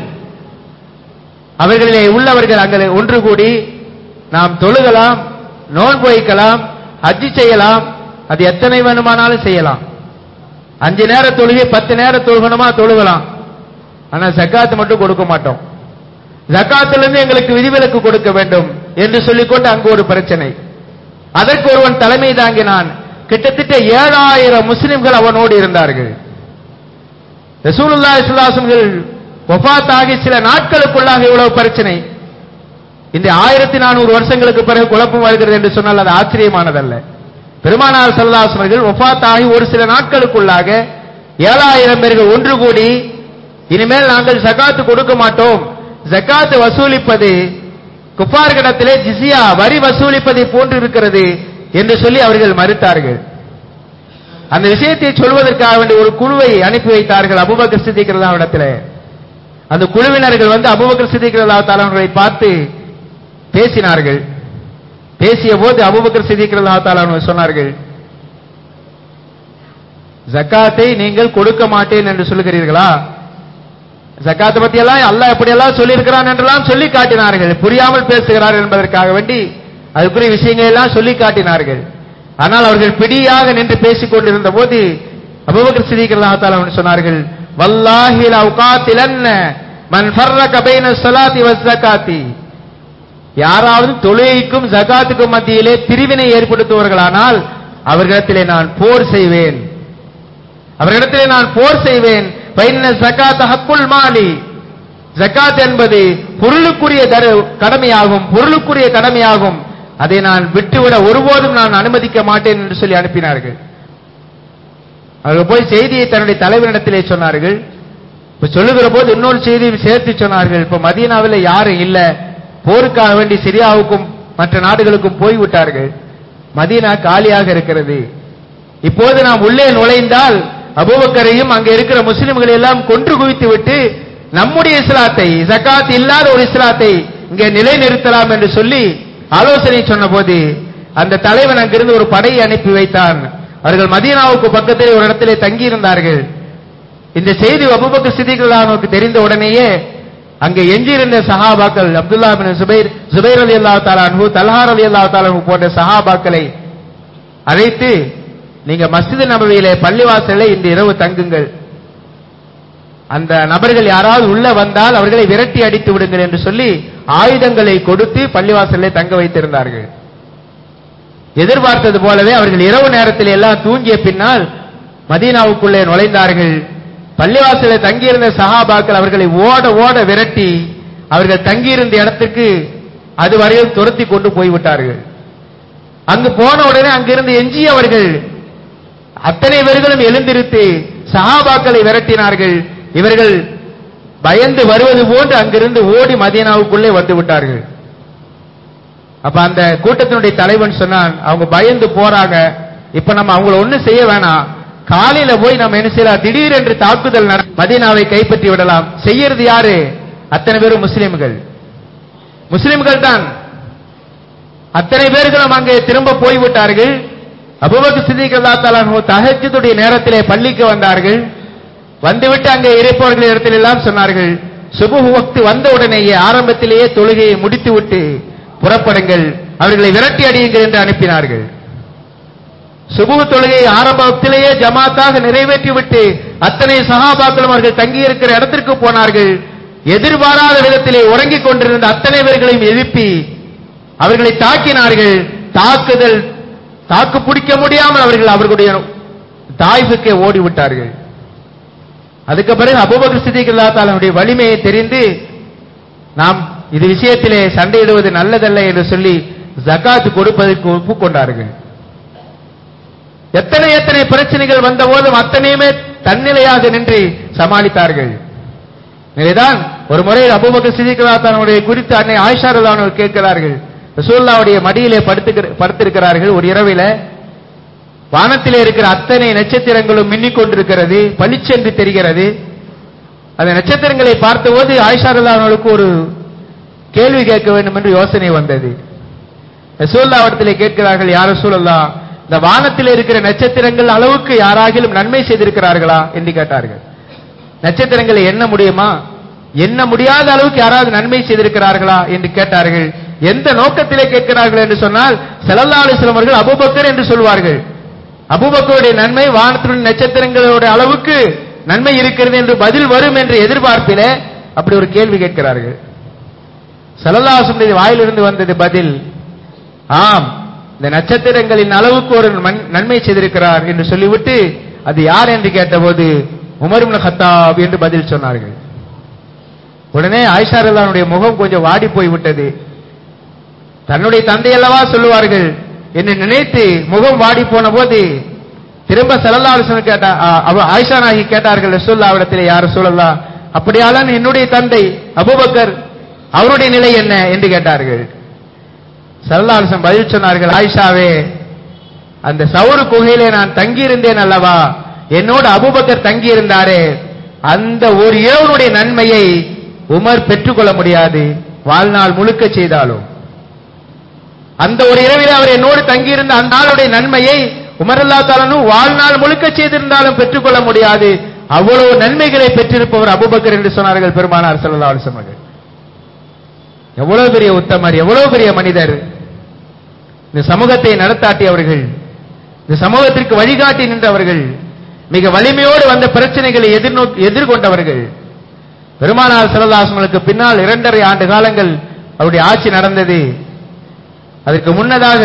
அவர்களிலே உள்ளவர்கள் அங்கே ஒன்று கூடி, நாம் தொழுகலாம், நோன்பு வைக்கலாம், ஹஜ் செய்யலாம், அது எத்தனை வேணுமானாலும் செய்யலாம், 5 நேர தொழுகை 10 நேர தொழுகணுமா தொழுகலாம், ஆனா ஜக்காத் மட்டும் கொடுக்க மாட்டோம், ஜக்காத்திலிருந்து எங்களுக்கு விதிவிலக்கு கொடுக்க வேண்டும் என்று சொல்லிக்கொண்டு அங்கு ஒரு பிரச்சனை. அதற்கு ஒருவன் தலைமை தாங்கினான். கிட்டத்தட்ட 7000 முஸ்லிம்கள் அவனோடு இருந்தார்கள். ரசூலுல்லாஹி ஸல்லல்லாஹு அலைஹி வஸல்லம் வஃபாத் ஆகி சில நாட்களுக்குள்ளாக இவ்வளவு பிரச்சனை. இந்த 1400 வருஷங்களுக்கு பிறகு குழப்பம் வருகிறது என்று சொன்னால் அது ஆச்சரியமானதல்ல. பெருமானார் ஸல்லல்லாஹு அலைஹி வஸல்லம் வஃபாத் ஆகி ஒரு சில நாட்களுக்குள்ளாக 7000 பேர்கள் ஒன்று கூடி, இனிமேல் நாங்கள் ஜகாத் கொடுக்க மாட்டோம், ஜகாத் வசூலிப்பது குஃபார்களிடத்திலே ஜிஸியா வரி வசூலிப்பதை போன்று இருக்கிறது என்று சொல்லி அவர்கள் மறுத்தார்கள். அந்த விஷயத்தை சொல்வதற்காக வேண்டிய ஒரு குழுவை அனுப்பி வைத்தார்கள் அபூபக்கர் சித்திக் ரலியல்லாஹு அன்ஹு இடத்திலே. அந்த குழுவினர்கள் வந்து அபூபக்கர் சித்திக் ரலியல்லாஹு தஆலா அன்ஹுவை பார்த்து பேசினார்கள். பேசிய போது அபூபக்கர் சித்திக் ரலியல்லாஹு தஆலா அன்ஹு சொன்னார்கள், ஜக்காத்தை நீங்கள் கொடுக்க மாட்டேன் என்று சொல்கிறீர்களா? ஜகாத் பத்தி எல்லாம் அல்லாஹ் எப்படி எல்லாம் சொல்லி இருக்கிறான் என்றெல்லாம் சொல்லி காட்டினார்கள். புரியாமல் பேசுகிறார் என்பதற்காக வேண்டி அதுக்குரிய விஷயங்களை எல்லாம் சொல்லி காட்டினார்கள். ஆனால் அவர்கள் பிடியாக நின்று பேசிக் கொண்டிருந்த போது அபூபக்கர் சித்திக் ரலியல்லாஹு தஆலா அன்ஹு சொன்னார்கள், வல்லாஹி லவ் காத்திலன்ன மன் ஃபர்ரக பைன ஸலாத்தி வஸ் ஸகாத்தி. யாராவது தொழுகைக்கும் ஜகாத்துக்கும் மத்தியிலே பிரிவினை ஏற்படுத்துவார்களானால் அவர்களிடத்திலே நான் போர் செய்வேன். அவர்களிடத்திலே நான் போர் செய்வேன். பைன ஸகாத் ஹக்குல் மாலி. ஜகாத் என்பது பொருளுக்குரிய கடமையாகும், பொருளுக்குரிய கடமையாகும். அதை நான் விட்டுவிட ஒருபோதும் நான் அனுமதிக்க மாட்டேன் என்று சொல்லி அனுப்பினார்கள். அவர்கள் போய் செய்தியை தன்னுடைய தலைவரிடத்திலே சொன்னார்கள். இப்ப சொல்லுகிற போது இன்னொரு செய்தியை சேர்த்து சொன்னார்கள். இப்ப மதீனாவில் யாரும் இல்ல, போருக்காக வேண்டி சிரியாவுக்கும் மற்ற நாடுகளுக்கும் போய்விட்டார்கள். மதீனா காலியாக இருக்கிறது. இப்போது நாம் உள்ளே நுழைந்தால் அபூபக்கரையும் அங்கே இருக்கிற முஸ்லிம்களை எல்லாம் கொன்று குவித்து விட்டு நம்முடைய இஸ்லாத்தை, ஜகாத் இல்லாத ஒரு இஸ்லாத்தை இங்கே நிலைநிறுத்தலாம் என்று சொல்லி ஆலோசனை சொன்ன போது அந்த தலைவன் அங்கிருந்து ஒரு படையை அனுப்பி வைத்தான். அவர்கள் மதீனாவுக்கு பக்கத்திலே ஒரு இடத்திலே தங்கியிருந்தார்கள். இந்த செய்தி அபூபக்கர் சித்திக் ரலியல்லாஹு அன்ஹுவுக்கு தெரிந்த உடனேயே அங்கே எஞ்சியிருந்த சஹாபாக்கள் அப்துல்லா பின் ஜுபைர் ரலியல்லாஹு தஆலா அன்ஹு, தல்ஹா ரலியல்லாஹு தஆலா அன்ஹு போன்ற சஹாபாக்களை அழைத்து, நீங்க மஸ்ஜித் நபவியிலே பள்ளிவாசலை இந்த இரவு தங்குங்கள். அந்த நபர்கள் யாராவது உள்ள வந்தால் அவர்களை விரட்டி அடித்து விடுங்கள் என்று சொல்லி ஆயுதங்களை கொடுத்து பள்ளிவாசலை தங்க வைத்திருந்தார்கள். எதிர்பார்த்தது போலவே அவர்கள் இரவு நேரத்தில் எல்லாம் தூங்கிய பின்னால் மதீனாவுக்குள்ளே நுழைந்தார்கள். பள்ளிவாசலில் தங்கியிருந்த சஹாபாக்கள் அவர்களை ஓட ஓட விரட்டி அவர்கள் தங்கியிருந்த இடத்துக்கு அதுவரையில் துரத்தி கொண்டு போய்விட்டார்கள். அங்கு போன உடனே அங்கிருந்து எஞ்சியவர்கள் அத்தனை பேர்களும் எழுந்திருத்து சஹாபாக்களை விரட்டினார்கள். இவர்கள் பயந்து வருவது போன்று அங்கிருந்து ஓடி மதீனாவுக்குள்ளே வந்து விட்டார்கள். அப்ப அந்த கூட்டத்தினுடைய தலைவன் சொன்னான், அவங்க பயந்து போறாங்க, இப்ப நம்ம அவங்கள ஒண்ணும் செய்ய வேணாம், காலையில போய் நம்ம என்ன செய்யலாம், திடீரென்று தாக்குதல் மதீனாவை கைப்பற்றி விடலாம். செய்யறது யாரு? அத்தனை பேரும் முஸ்லிம்கள் தான். அத்தனை பேர்களும் அங்கே திரும்ப போய்விட்டார்கள். அபூபக்கர் சித்திக் ரலியல்லாஹு தஆலா அன்ஹு தஹஜ்ஜுடைய நேரத்திலே பள்ளிக்கு வந்தார்கள். வந்துவிட்டு அங்கே இருப்பவர்கள் இடத்தில் எல்லாம் சொன்னார்கள், சுபஹ் வக்த் வந்த உடனேயே ஆரம்பத்திலேயே தொழுகையை முடித்துவிட்டு புறப்படுங்கள், அவர்களை விரட்டி அடியுங்கள் என்று அனுப்பினார்கள். சுபஹ் தொழுகை ஆரம்ப வக்திலேயே ஜமாத்தாக நிறைவேற்றிவிட்டு அத்தனை சஹாபாக்களும் அவர்கள் தங்கியிருக்கிற இடத்திற்கு போனார்கள். எதிர்பாராத விதத்திலே உறங்கிக் கொண்டிருந்த அத்தனை பேர்களையும் எழுப்பி அவர்களை தாக்கினார்கள். தாக்கு பிடிக்க முடியாமல் அவர்கள் அவர்களுடைய தாய்ஃபுக்கே ஓடிவிட்டார்கள். அதுக்கு பிறகு அபூபக்கர் சித்திக் ரலியல்லாஹு தஆலா அவருடைய வலிமையை தெரிந்து, நாம் இது விஷயத்திலே சண்டையிடுவது நல்லதல்ல என்று சொல்லி ஜகாத் கொடுப்பதற்கு ஒப்புக்கொண்டார்கள். எத்தனை பிரச்சனைகள் வந்த போதும் அத்தனையுமே தன்னிலையாக நின்று சமாளித்தார்கள். எனவேதான் ஒரு முறை அபூபக்கர் சித்திக் ரலியல்லாஹு தஆலா அவருடைய குறித்து அன்னை ஆயிஷா ரலியல்லாஹு அன்ஹா கேட்கிறார்கள். ரசூலுல்லாஹ்வுடைய மடியிலே படுத்திருக்கிறார்கள். ஒரு இரவில வானத்திலே இருக்கிற அத்தனை நட்சத்திரங்களும் மின்னிக் கொண்டிருக்கிறது, பளிச்சென்று தெரிகிறது. அந்த நட்சத்திரங்களை பார்த்தபோது ஆயிஷா ரலியல்லாஹு அன்ஹாவுக்கு ஒரு கேள்வி கேட்க வேண்டும் என்று யோசனை வந்தது. ரசூலுல்லாஹ் இடத்திலே கேட்கிறார்கள், யா ரசூலல்லாஹ், இந்த வானத்தில் இருக்கிற நட்சத்திரங்கள் அளவுக்கு யாராகிலும் நன்மை செய்திருக்கிறார்களா என்று கேட்டார்கள். நட்சத்திரங்களை எண்ண முடியுமா? எண்ண முடியாத அளவுக்கு யாராவது நன்மை செய்திருக்கிறார்களா என்று கேட்டார்கள். எந்த நோக்கத்திலே கேட்கிறார்கள் என்று சொன்னால், ஸல்லல்லாஹு அலைஹி வஸல்லம் அவர்கள் அபூபக்கர் என்று சொல்வார்கள். அபூபக்கருடைய நன்மை வானத்திலுள்ள நட்சத்திரங்களோட அளவுக்கு நன்மை இருக்கிறது என்று பதில் வரும் என்று எதிர்பார்ப்பிலே அப்படி ஒரு கேள்வி கேட்கிறார்கள். ஸல்லல்லாஹு அலைஹி வஸல்லம் வாயிலிருந்து வந்தது பதில், ஆம், இந்த நட்சத்திரங்களின் அளவுக்கு ஒரு நன்மை செய்திருக்கிறார் என்று சொல்லிவிட்டு, அது யார் என்று கேட்டபோது உமர் இப்னு கத்தாப் என்று பதில் சொன்னார்கள். உடனே ஆயிஷா ரலியல்லாஹு அன்ஹா முகம் கொஞ்சம் வாடி போய்விட்டது. தன்னுடைய தந்தை அல்லவா சொல்லுவார்கள் என்று நினைத்து முகம் வாடி போன போது திரும்ப ஸல்லல்லாஹு அலைஹி வஸல்லம் ஆயிஷா நாயகி கேட்டார்கள், ரசூலுல்லாஹ் இடத்திலே, யா ரசூலல்லாஹ், அப்படியானால் என்னுடைய தந்தை அபூபக்கர் அவருடைய நிலை என்ன என்று கேட்டார்கள். ஸல்லல்லாஹு அலைஹி வஸல்லம் பதில் சொன்னார்கள், ஆயிஷாவே, அந்த சௌர் குகையிலே நான் தங்கியிருந்தேன் அல்லவா, என்னோடு அபூபக்கர் தங்கியிருந்தாரே, அந்த ஒரு இரவனுடைய நன்மையை உமர் பெற்றுக்கொள்ள முடியாது, வாழ்நாள் முழுக்க செய்தாலும். அந்த ஒரு இரவில் அவர் என்னோடு தங்கியிருந்த அந்த நாளுடைய நன்மையை உமர் ரலியல்லாஹு தஆலா வாழ்நாள் முழுக்க செய்திருந்தாலும் பெற்றுக்கொள்ள முடியாது, அவ்வளவு நன்மைகளை பெற்றிருப்பவர் அபூபக்கர் என்று சொன்னார்கள் பெருமானார் ஸல்லல்லாஹு அலைஹி வஸல்லம் அவர்கள். எவ்வளவு பெரிய உத்தமர், எவ்வளவு பெரிய மனிதர், இந்த சமூகத்தை நடத்தாட்டியவர்கள், இந்த சமூகத்திற்கு வழிகாட்டி நின்றவர்கள், மிக வலிமையோடு வந்த பிரச்சனைகளை எதிர்கொண்டவர்கள். பெருமானார் ஸல்லல்லாஹு அலைஹி வஸல்லம் பின்னால் 2.5 ஆண்டு காலங்கள் அவருடைய ஆட்சி நடந்தது. அதற்கு முன்னதாக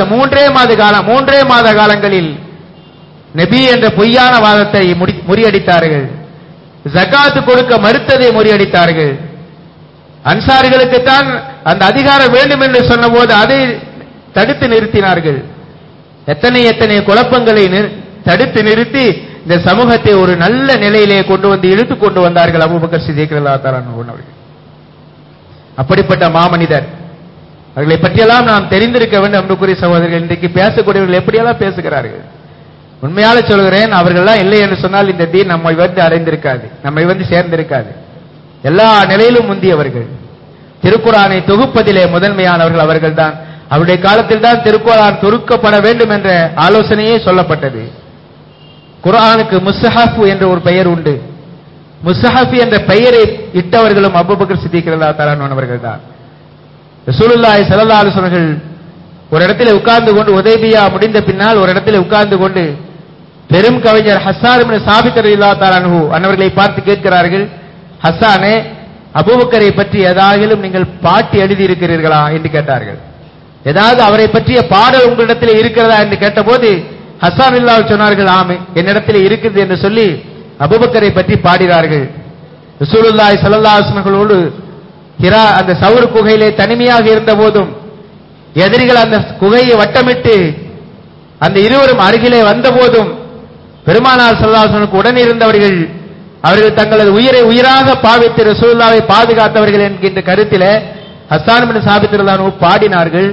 3 மாத காலங்களில் நபி என்ற பொய்யான வாதத்தை முறியடித்தார்கள். ஜகாத் கொடுக்க மறுத்ததை முறியடித்தார்கள். அன்சாரிகளுக்குத்தான் அந்த அதிகாரம் வேண்டும் என்று சொன்னபோது அதை தடுத்து நிறுத்தினார்கள். எத்தனை குழப்பங்களை தடுத்து நிறுத்தி இந்த சமூகத்தை ஒரு நல்ல நிலையிலே கொண்டு வந்து இழுத்து கொண்டு வந்தார்கள் அபூபக்கர் சித்திக் ரலியல்லாஹு தஆலா அன்ஹு அவர்கள். அப்படிப்பட்ட மாமனிதர், அவர்களை பற்றியெல்லாம் நாம் தெரிந்திருக்க வேண்டும். அன்புக்குரிய சகோதரர்கள், இன்றைக்கு பேசக்கூடியவர்கள் எப்படியெல்லாம் பேசுகிறார்கள். உண்மையால சொல்கிறேன், அவர்கள்லாம் இல்லை என்று சொன்னால் இந்த தீன் நம்மை வந்து அடைந்திருக்காது, நம்மை வந்து சேர்ந்திருக்காது. எல்லா நிலையிலும் முந்தியவர்கள். திருக்குர்ஆனை தொகுப்பதிலே முதன்மையானவர்கள் அவர்கள்தான். அவருடைய காலத்தில் தான் திருக்குர்ஆன் தொகுக்கப்பட வேண்டும் என்ற ஆலோசனையே சொல்லப்பட்டது. குர்ஆனுக்கு முஸ்ஹஃப் என்ற ஒரு பெயர் உண்டு. முஸ்ஹஃப் என்ற பெயரை இட்டவர்களும் அபூபக்கர் சித்திக் ரலியல்லாஹு தஆலா அன்ஹு அவர்கள்தான். ரசூலுல்லாஹி ஸல்லல்லாஹு அலைஹி வஸல்லம் அவர்கள் ஒரு இடத்துல உட்கார்ந்து கொண்டு, உதைபியா முடிந்த பின்னால் ஒரு இடத்துல உட்கார்ந்து கொண்டு பெரும் கவிஞர் ஹஸ்ஸான் இப்னு சாபித் ரலியல்லாஹு தஆலா அன்ஹு அன்னவர்களை பார்த்து கேட்கிறார்கள், ஹஸ்ஸானே, அபூபக்கரை பற்றி ஏதாகிலும் நீங்கள் பாட்டி எழுதி இருக்கிறீர்களா என்று கேட்டார்கள். ஏதாவது அவரை பற்றிய பாடல் உங்களிடத்தில் இருக்கிறதா என்று கேட்டபோது ஹஸ்ஸான் ரலியல்லாஹு சொன்னார்கள், ஆமே, என்னிடத்தில் இருக்குது என்று சொல்லி அபூபக்கரை பற்றி பாடினார்கள். ரசூலுல்லாஹி ஸல்லல்லாஹு அலைஹி வஸல்லம் ஹிரா அந்த சவுர் குகையிலே தனிமையாக இருந்த போதும் எதிரிகள் அந்த குகையை வட்டமிட்டு அந்த இருவரும் அருகிலே வந்த போதும் பெருமானார் ஸல்லல்லாஹு அலைஹி வஸல்லம் உடன் இருந்தவர்கள் அவர்கள் தங்களது உயிரை உயிராக பாவித்து ரசூலுல்லாஹை பாதுகாத்தவர்கள் என்கின்ற கருத்திலே ஹஸ்ஸான் இப்னு சாபித் ரலியல்லாஹு அன்ஹு பாடினார்கள்.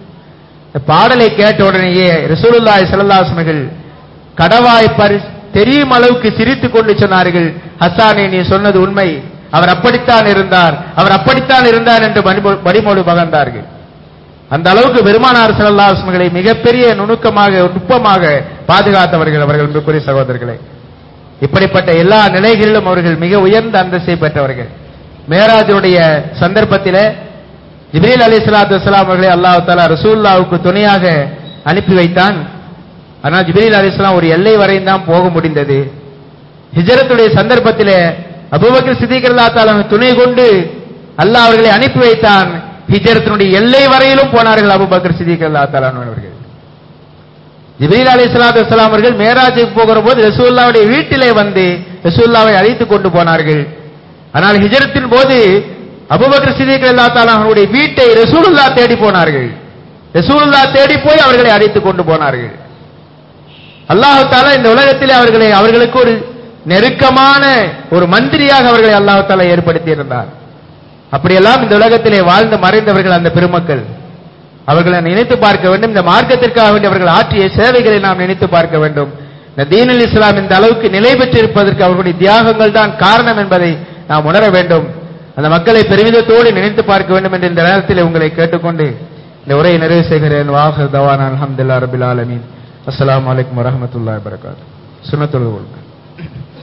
பாடலை கேட்ட உடனேயே ரசூலுல்லாஹி ஸல்லல்லாஹு அலைஹி வஸல்லம் கடவாய் தெரியும் அளவுக்கு சிரித்துக் கொண்டு சொன்னார்கள், ஹஸ்ஸானே, நீ சொன்னது உண்மை, அவர் அப்படித்தான் இருந்தார் என்று மடிமொழி பகர்ந்தார்கள். அந்த அளவுக்கு பெருமானார் ஸல்லல்லாஹு அலைஹி வஸல்லம் மிகப்பெரிய நுட்பமாக பாதுகாத்தவர்கள் அவர்கள். அன்புக்குரிய சகோதரர்களே, இப்படிப்பட்ட எல்லா நிலைகளிலும் அவர்கள் மிக உயர்ந்த அந்தஸ்தை பெற்றவர்கள். மேராஜுடைய சந்தர்ப்பத்திலே ஜிப்ரீல் அலைஹிஸ்ஸலாத்து வஸ்ஸலாம் அவர்களை அல்லாஹ் தஆலா ரசூலுல்லாஹ்வுக்கு துணையாக அனுப்பி வைத்தான். ஆனால் ஜிப்ரீல் அலைஹிஸ்ஸலாம் ஒரு எல்லை வரையும் தான் போக முடிந்தது. ஹிஜ்ரத்துடைய சந்தர்ப்பத்திலே அபூபக்கர் சித்திக் ரலியல்லாஹு தஆலா துணை கொண்டு அல்லாஹ் அவர்களை அனுப்பி வைத்தான். ஹிஜ்ரத்தினுடைய எல்லை வரையிலும் போனார்கள் அபூபக்கர் சித்திக் ரலியல்லாஹு தஆலா அவர்கள். ஜிப்ரீல் அலைஹிஸ்ஸலாத்து வஸ்ஸலாம் அவர்கள் மேராஜுக்கு போகிற போது ரசூலுல்லாஹ்வுடைய வீட்டிலே வந்து ரசூலுல்லாஹ்வை அழைத்து கொண்டு போனார்கள். ஆனால் ஹிஜ்ரத்தின் போது அபூபக்கர் சித்திக் ரலியல்லாஹு தஆலா அவருடைய வீட்டை ரசூலுல்லாஹ் தேடி போனார்கள். ரசூலுல்லாஹ் தேடி போய் அவர்களை அழைத்து கொண்டு போனார்கள். அல்லாஹ் தஆலா இந்த உலகத்திலே அவர்களுக்கு ஒரு நெருக்கமான ஒரு மந்திரியாக அவர்களை அல்லாஹ் தஆலா ஏற்படுத்தி இருந்தார். அப்படியெல்லாம் இந்த உலகத்திலே வாழ்ந்து மறைந்தவர்கள் அந்த பெருமக்கள். அவர்களை நினைத்து பார்க்க வேண்டும். இந்த மார்க்கத்திற்காக வேண்டி அவர்கள் ஆற்றிய சேவைகளை நாம் நினைத்து பார்க்க வேண்டும். இந்த தீனுல் இஸ்லாம் இந்த அளவுக்கு நிலை பெற்றிருப்பதற்கு அவர்களுடைய தியாகங்கள் தான் காரணம் என்பதை நாம் உணர வேண்டும். அந்த மக்களை பெருமிதத்தோடு நினைத்து பார்க்க வேண்டும் என்று இந்த நேரத்தில் உங்களை கேட்டுக்கொண்டு இந்த உரையை நிறைவு செய்கிறேன். வாஹிர் தவானா அல்ஹம்துலில்லாஹி ரப்பில் ஆலமீன். அஸ்ஸலாமு அலைக்கும் வரஹ்மத்துல்லாஹி வபரகாத்துஹு. சுன்னத்துல்